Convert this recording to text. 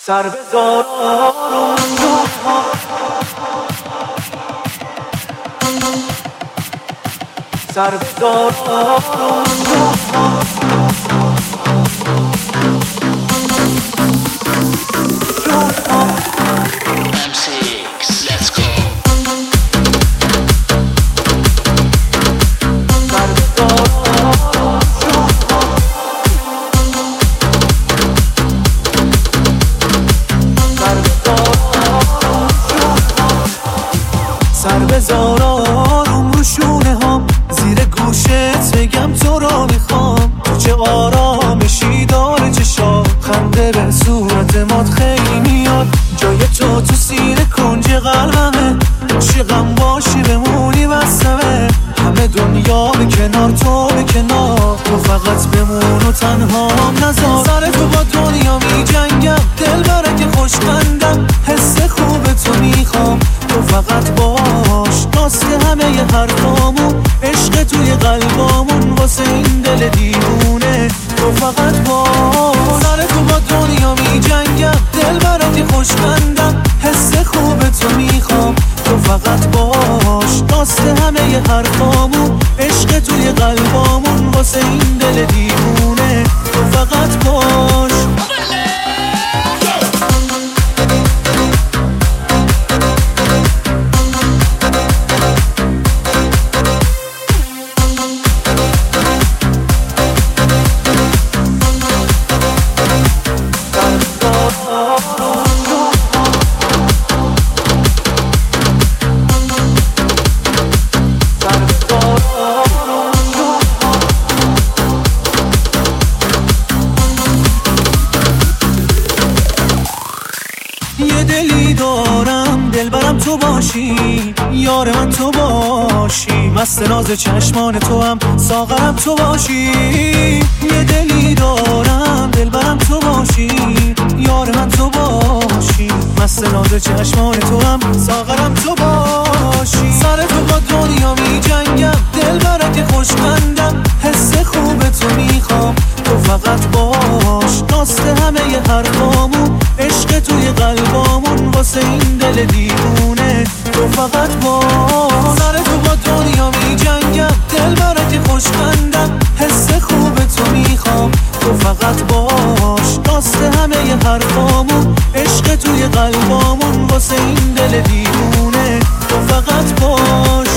سر بزار آروم جوها، سر بزار آروم جوها، M6, let's go. سر بزار آروم رو شونه هم، زیر گوشت بگم تو رو میخوام. تو چه آرامشی داره چشات، خنده به صورت مات خیلی میاد. جای تو سینه کنج قلبمه، عاشقم باشی بمونی بسمه. همه دنیا به کنار تو به کنار، تو فقط بمون و تنهام نذار. سر تو با دنیا می جنگم، دل برک خوشخندم، حس خوب تو میخوام. تو فقط باش راست همه ی حرفامون، عشق توی قلبامون واسه این دل دیوونه. تو فقط باش، سر تو با دنیا می جنگم، دل برک خوشخندم، حس خوب تو میخوام. تو فقط باش راست همه ی حرفامون، عشق توی قلبامون واسه این دل دیوونه. تو فقط باش. یه دلی دارم دلبرم تو باشی، یار من تو باشی، مست ناز چشمان تو هم ساغرم تو باشی. یه دلی دارم دلبرم تو باشی، یار من تو باشی، مست ناز چشمان تو هم ساغرم تو باشی. سر تو با دنیا می جنگم، دلبرک خوشخندم، حس خوب تو میخوام. تو فقط باش راست همه ی حرفامون، عشق توی قلبامون واسه این دل دیوونه. تو فقط باش، سر تو با دنیا می جنگم، دل برک خوشخندم، حس خوب تو میخوام. تو فقط باش راست همه ی حرفامون، عشق توی قلبامون واسه این دل دیوونه. تو فقط باش.